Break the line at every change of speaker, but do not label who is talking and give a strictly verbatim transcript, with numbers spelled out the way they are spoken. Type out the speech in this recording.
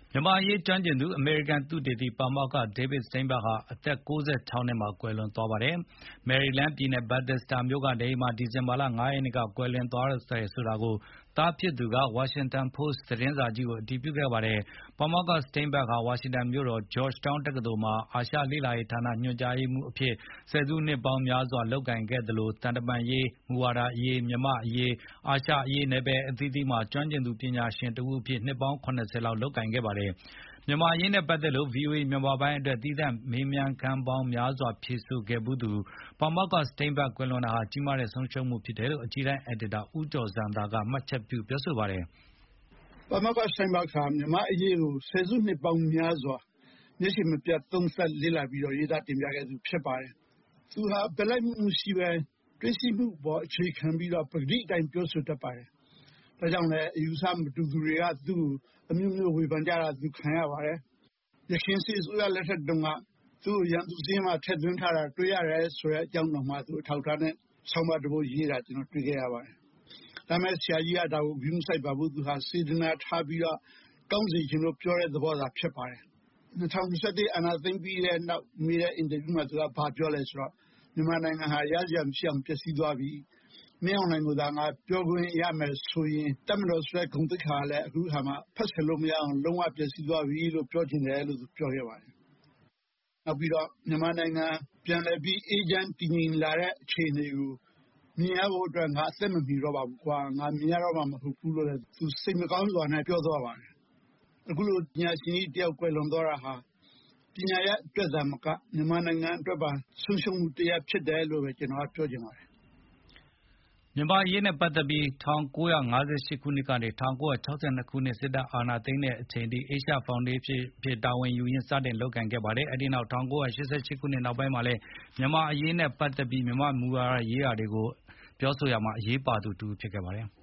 မြန်မာ့အရေးကျွမ်းကျင်သူ အမေရိကန်သုတေသီ ပါမောက္ခ David Steinberg ဟာ အသက် ၉၆ နှစ်မှာ ကွယ်လွန်သွားပါတယ်။ မယ်ရီလန်းပြည်နယ် Bethesda မြို့ကနေအိမ်မှာ ဒီဇင်ဘာလ ၅ ရက်နေ့က ကွယ်လွန်သွားတယ်ဆိုတာကို သားဖြစ်သူက Washington Post သတင်းစာကြီးကို အတည်ပြုခဲ့ပါတယ်။ ပါမောက္ခ Steinberg ဟာ ဝါရှင်တန်မြို့တော် Georgetown တက္ကသိုလ်မှာ အာရှလေ့လာရေးဌာန ညွှန်ကြားရေးမှူးအဖြစ် ဆယ်စုနှစ်ပေါင်းများစွာ လုပ်ကိုင်ခဲ့သလို၊ သံတမန်ရေး၊ မူဝါဒရေး၊ မြန်မာ့အရေး၊ အာရှအရေး နယ်ပယ်အသီးသီးမှာ ကျွမ်းကျင်သူပညာရှင်တဦးအဖြစ် နှစ်ပေါင်း ၇၀ လောက် လုပ်ကိုင်ခဲ့ပါတယ်။ မြန်မာ့အရေးနဲ့ပတ်သက်လို့ ဗွီအိုအေမြန်မာပိုင်းအတွက် သီးသန့်မေးမြန်းခန်းပေါင်းများစွာ ဖြေဆိုခဲ့ဖူးသူ ပါမောက္ခ Steinberg ကွယ်လွန်တာဟာ ကြီးမားတဲ့ဆုံးရှုံးမှုဖြစ်တယ်လို့ အကြီးတန်းအယ်ဒီတာ ဦးကျော်ဇံသာက မှတ်ချက်ပြုပြောဆိုပါတယ်
။ "ပါမောက္ခ Steinberg ဟာ မြန်မာ့အရေးကို ဆယ်စုနှစ်ပေါင်းများစွာ မျက်ခြေမပြတ်သုံးသပ်လေ့လာပြီးတော့ ရေးသားတင်ပြခဲ့သူဖြစ်ပါတယ်။ သူဟာဘက်လိုက်မှုမရှိဘဲ တွေ့ရှိမှုအပေါ်အခြေခံပြီးတော့ ပကတိအတိုင်းပြောဆိုတတ်ပါတယ်။ ဒါကြောင့်လည်းအယူအဆမတူသူတွေက သူ့ကိုအမျိုးမျိုးဝေဖန်ကြတာ သူခံရပါတယ်။ ယခင်စစ်အစိုးရလက်ထက်တုန်းက သူ့ကိုရန်သူစာရင်းမှာထည့်သွင်းထားတာတွေ့ရတယ်ဆိုတဲ့အကြောင်းတောင်မှ သူအထောက်အထားနဲ့ဆောင်းပါးတပုဒ်ရေးတာ ကျနော်တွေ့ခဲ့ရပါတယ်။ ဒါပေမဲ့ဆရာကြီးကဒါကိုဂရုမစိုက်ပါဘူး။ သူဟာစေတနာထားပြီးတော့ကောင်းစေချင်လို့ပြောတဲ့သဘောသာဖြစ်ပါတယ်။ ၂၀၂၁ အာဏာသိမ်းပြီးတဲ့နောက်မေးတဲ့အင်တာဗျူးမှာသူကဘာပြောလဲဆိုတော့ မြန်မာနိုင်ငံဟာရစရာမရှိအောင်ပျက်စီးသွားပြီ။ မင်းအောင်လှိုင်ကိုသာငါပြောခွင့်ရမယ်ဆိုရင် တပ်မတော်ဆိုတဲ့ဂုဏ်သိက္ခာကလည်းအခုအခါမှာဖက်စပ်လို့မရအောင်လုံးဝပျက်စီးသွားပြီလို့ပြောချင်တယ်လို့သူပြောခဲ့ပါတယ်။ နောက်ပြီးတော့မြန်မာနိုင်ငံပြန်လည်ပြီးအေးချမ်းတည်ငြိမ်လာတဲ့အခြေအနေကိုမြင်ရဖို့အတွက်ငါအသက်မမီတော့ပါဘူးကွာ။ ငါမြင်ရတော့မှာမဟုတ်ဘူးလို့လည်းသူစိတ်မကောင်းစွာနဲ့ပြောသွားပါတယ်။ အခုလိုပညာရှင်ကြီးတယောက်ကွယ်လွန်သွားတာဟာ ပညာရပ်အတွက်သာမကမြန်မာနိုင်ငံအတွက်ပါဆုံးရှုံးမှုတရပ်ဖြစ်တယ်လို့ပဲကျနော်ကပြောချင်ပါတယ်။
" မြန်မာ့အရေးနဲ့ပတ်သက်ပြီး ၁၉၅၈ ခုနှစ်ကနေ ၁၉၆၂ ခုနှစ် စစ်တပ်အာဏာသိမ်းတဲ့အချိန်ထိ Asia Foundation အဖြစ်တာဝန်ယူရင်း စတင်လုပ်ကိုင်ခဲ့ပါတယ်။ အဲဒီနောက် ၁၉၈၈ ခုနှစ်နောက်ပိုင်းမှာလည်း မြန်မာ့အရေးနဲ့ပတ်သက်ပြီး မြန်မာ့မူဝါဒရေးရာတွေကိုပြောဆိုရာမှာ အရေးပါသူတဦးဖြစ်ခဲ့ပါတယ်။